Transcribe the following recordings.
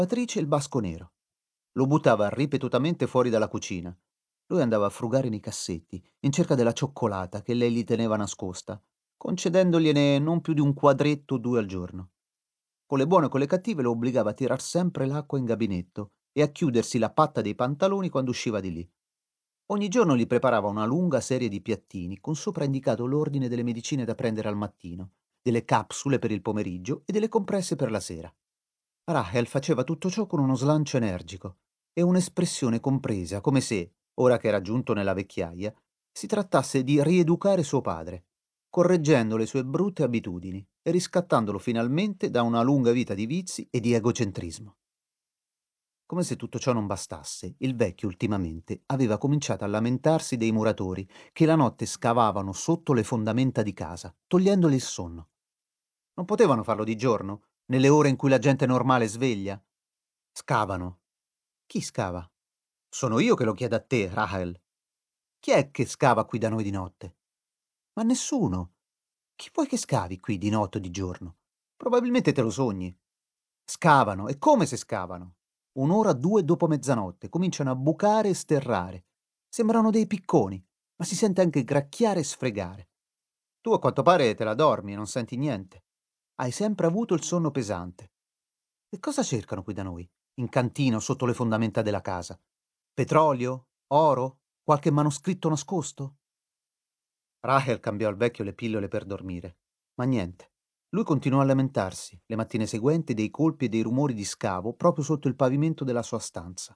lavatrice il basco nero. Lo buttava ripetutamente fuori dalla cucina. Lui andava a frugare nei cassetti, in cerca della cioccolata che lei gli teneva nascosta, concedendogliene non più di un quadretto o due al giorno. Con le buone e con le cattive lo obbligava a tirar sempre l'acqua in gabinetto e a chiudersi la patta dei pantaloni quando usciva di lì. Ogni giorno gli preparava una lunga serie di piattini con sopra indicato l'ordine delle medicine da prendere al mattino, delle capsule per il pomeriggio e delle compresse per la sera. Rachel faceva tutto ciò con uno slancio energico e un'espressione compresa, come se, ora che era giunto nella vecchiaia, si trattasse di rieducare suo padre, correggendo le sue brutte abitudini e riscattandolo finalmente da una lunga vita di vizi e di egocentrismo. Come se tutto ciò non bastasse, il vecchio ultimamente aveva cominciato a lamentarsi dei muratori che la notte scavavano sotto le fondamenta di casa, togliendogli il sonno. Non potevano farlo di giorno, nelle ore in cui la gente normale è sveglia? Scavano. Chi scava? Sono io che lo chiedo a te, Rahel. Chi è che scava qui da noi di notte? Ma nessuno. Chi vuoi che scavi qui di notte o di giorno? Probabilmente te lo sogni. Scavano, e come se scavano? Un'ora, due dopo mezzanotte, cominciano a bucare e sterrare. Sembrano dei picconi, ma si sente anche gracchiare e sfregare. Tu a quanto pare te la dormi e non senti niente. Hai sempre avuto il sonno pesante. E cosa cercano qui da noi? In cantina o sotto le fondamenta della casa? Petrolio? Oro? Qualche manoscritto nascosto? Rachel cambiò al vecchio le pillole per dormire, ma niente. Lui continuò a lamentarsi, le mattine seguenti, dei colpi e dei rumori di scavo proprio sotto il pavimento della sua stanza.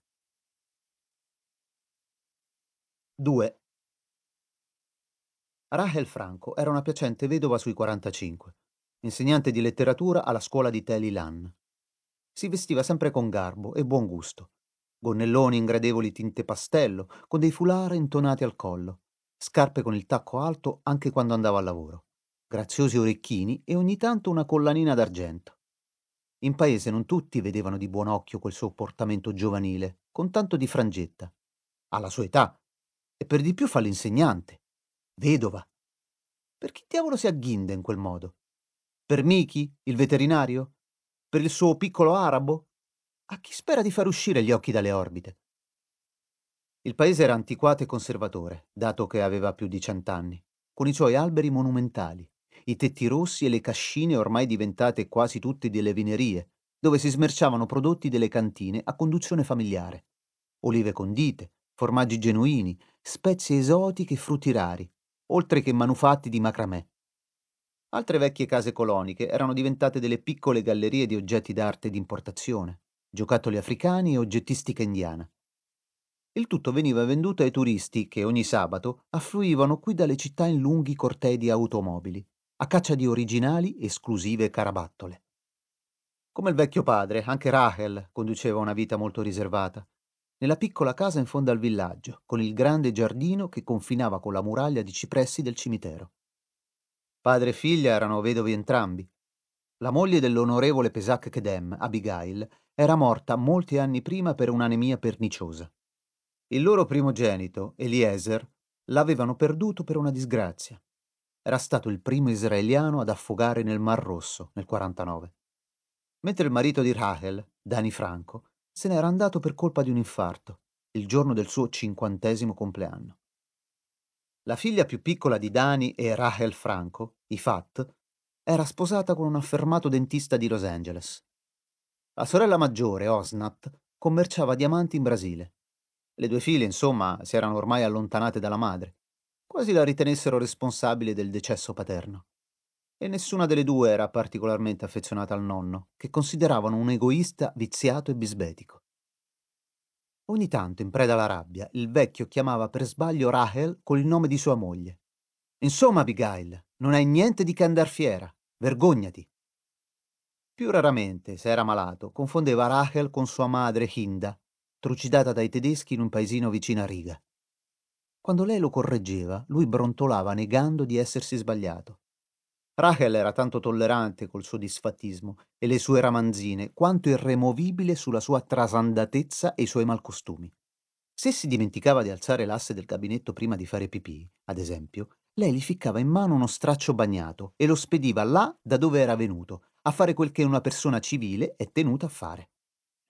2. Rachel Franco era una piacente vedova sui 45, insegnante di letteratura alla scuola di Teli Lan. Si vestiva sempre con garbo e buon gusto. Gonnelloni in gradevoli tinte pastello, con dei foulard intonati al collo, scarpe con il tacco alto anche quando andava al lavoro, graziosi orecchini e ogni tanto una collanina d'argento. In paese non tutti vedevano di buon occhio quel suo portamento giovanile, con tanto di frangetta. Alla sua età, e per di più fa l'insegnante. Vedova. Per chi diavolo si agghinda in quel modo? Per Miki, il veterinario? Per il suo piccolo arabo? A chi spera di far uscire gli occhi dalle orbite? Il paese era antiquato e conservatore, dato che aveva più di 100 anni, con i suoi alberi monumentali, i tetti rossi e le cascine ormai diventate quasi tutte delle vinerie, dove si smerciavano prodotti delle cantine a conduzione familiare, olive condite, formaggi genuini, spezie esotiche e frutti rari, oltre che manufatti di macramè. Altre vecchie case coloniche erano diventate delle piccole gallerie di oggetti d'arte d'importazione, giocattoli africani e oggettistica indiana. Il tutto veniva venduto ai turisti che ogni sabato affluivano qui dalle città in lunghi cortei di automobili, a caccia di originali, esclusive carabattole. Come il vecchio padre, anche Rachel conduceva una vita molto riservata, nella piccola casa in fondo al villaggio, con il grande giardino che confinava con la muraglia di cipressi del cimitero. Padre e figlia erano vedovi entrambi. La moglie dell'onorevole Pesach Kedem, Abigail, era morta molti anni prima per un'anemia perniciosa. Il loro primogenito, Eliezer, l'avevano perduto per una disgrazia. Era stato il primo israeliano ad affogare nel Mar Rosso nel 49, mentre il marito di Rachel, Dani Franco, se n'era andato per colpa di un infarto, il giorno del suo 50° compleanno. La figlia più piccola di Dani e Rachel Franco, Ifat, era sposata con un affermato dentista di Los Angeles. La sorella maggiore, Osnat, commerciava diamanti in Brasile. Le due figlie, insomma, si erano ormai allontanate dalla madre, quasi la ritenessero responsabile del decesso paterno. E nessuna delle due era particolarmente affezionata al nonno, che consideravano un egoista viziato e bisbetico. Ogni tanto, in preda alla rabbia, il vecchio chiamava per sbaglio Rachel col nome di sua moglie. Insomma, Abigail, non hai niente di che andar fiera. Vergognati. Più raramente, se era malato, confondeva Rachel con sua madre Hinda, trucidata dai tedeschi in un paesino vicino a Riga. Quando lei lo correggeva, lui brontolava negando di essersi sbagliato. Rachel era tanto tollerante col suo disfattismo e le sue ramanzine, quanto irremovibile sulla sua trasandatezza e i suoi malcostumi. Se si dimenticava di alzare l'asse del gabinetto prima di fare pipì, ad esempio, lei gli ficcava in mano uno straccio bagnato e lo spediva là da dove era venuto, a fare quel che una persona civile è tenuta a fare.